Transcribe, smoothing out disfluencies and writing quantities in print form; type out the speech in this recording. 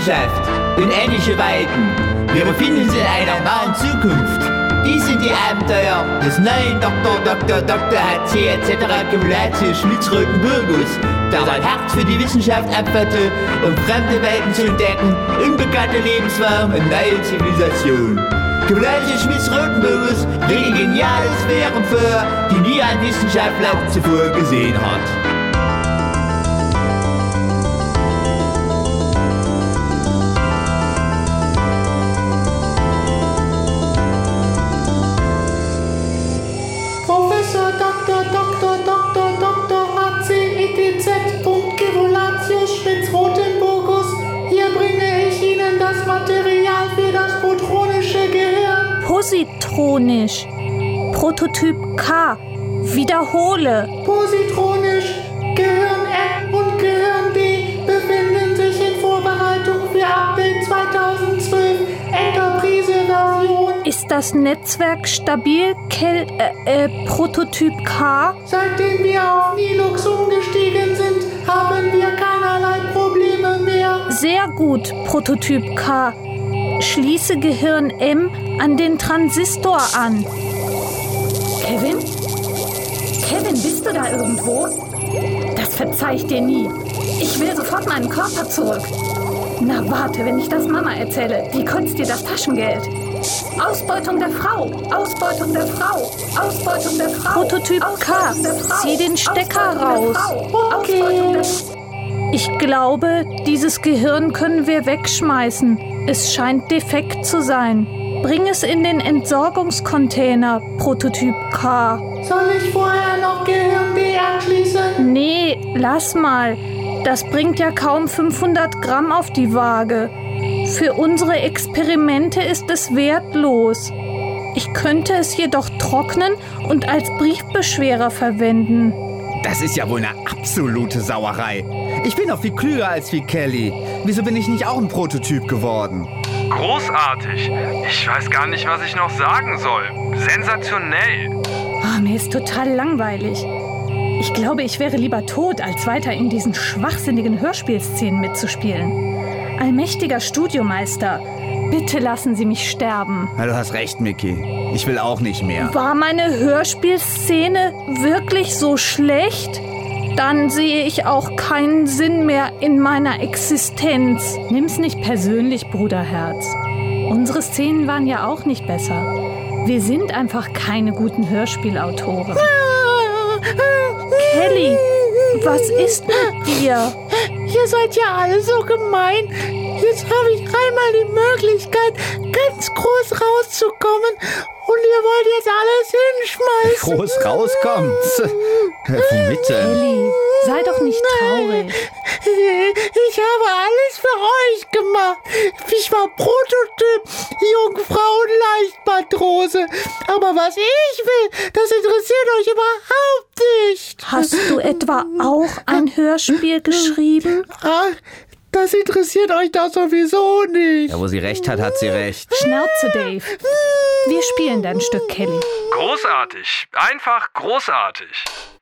Wissenschaft, unendliche Weiten. Wir befinden uns in einer nahen Zukunft. Dies sind die Abenteuer des neuen Dr. H.C. etc. Cumulatius Schmitz-Rotenbergus, der sein Herz für die Wissenschaft abwandte, um fremde Welten zu entdecken, unbekannte Lebensformen und neue Zivilisationen. Cumulatius Schmitz-Rotenbergus legt geniale Sphären vor, die nie ein Wissenschaftler zuvor gesehen hat. Dr. H.C. etc. Cumulatius Schmitz-Rotenbergus. Hier bringe ich Ihnen das Material für das protonische Gehirn. Positronisch. Prototyp K. Wiederhole. Positronisch. Gehirn M und Gehirn D befinden sich in Vorbereitung für Update 2012 Enterprise-Version. Ist das Netzwerk stabil, Prototyp K? Seitdem wir auf Nilux umgestiegen sind, haben wir keinerlei Probleme mehr. Sehr gut, Prototyp K. Schließe Gehirn M an den Transistor an. Kevin? Kevin, bist du da irgendwo? Das verzeih ich dir nie. Ich will sofort meinen Körper zurück. Na warte, wenn ich das Mama erzähle, die kotzt dir das Taschengeld. Ausbeutung der Frau! Ausbeutung der Frau! Ausbeutung der Frau! Prototyp K, zieh den Stecker raus. Okay. Ich glaube, dieses Gehirn können wir wegschmeißen. Es scheint defekt zu sein. Bring es in den Entsorgungscontainer, Prototyp K. Soll ich vorher noch Gehirn D anschließen? Nee, lass mal. Das bringt ja kaum 500 Gramm auf die Waage. Für unsere Experimente ist es wertlos. Ich könnte es jedoch trocknen und als Briefbeschwerer verwenden. Das ist ja wohl eine absolute Sauerei. Ich bin doch viel klüger als wie Kelly. Wieso bin ich nicht auch ein Prototyp geworden? Großartig. Ich weiß gar nicht, was ich noch sagen soll. Sensationell. Oh, mir ist total langweilig. Ich glaube, ich wäre lieber tot, als weiter in diesen schwachsinnigen Hörspielszenen mitzuspielen. Allmächtiger Studiomeister, bitte lassen Sie mich sterben. Ja, du hast recht, Mickey. Ich will auch nicht mehr. War meine Hörspielszene wirklich so schlecht? Dann sehe ich auch keinen Sinn mehr in meiner Existenz. Nimm's nicht persönlich, Bruderherz. Unsere Szenen waren ja auch nicht besser. Wir sind einfach keine guten Hörspielautoren. Kelly, was ist mit dir? Ihr seid ja alle so gemein. Jetzt habe ich einmal die Möglichkeit, ganz groß rauszukommen. Und ihr wollt jetzt alles hinschmeißen. Groß rauskommen? Womit denn? Kelly, sei doch nicht traurig. Ich habe alles für euch gemacht. Ich war Prototyp, Jungfrau und Leichtmatrose. Aber was ich will, das interessiert euch überhaupt nicht. Hast du etwa auch ein Hörspiel geschrieben? Das interessiert euch doch sowieso nicht. Ja, wo sie recht hat, hat sie recht. Schnauze, Dave. Wir spielen dein Stück, Kelly. Großartig. Einfach großartig.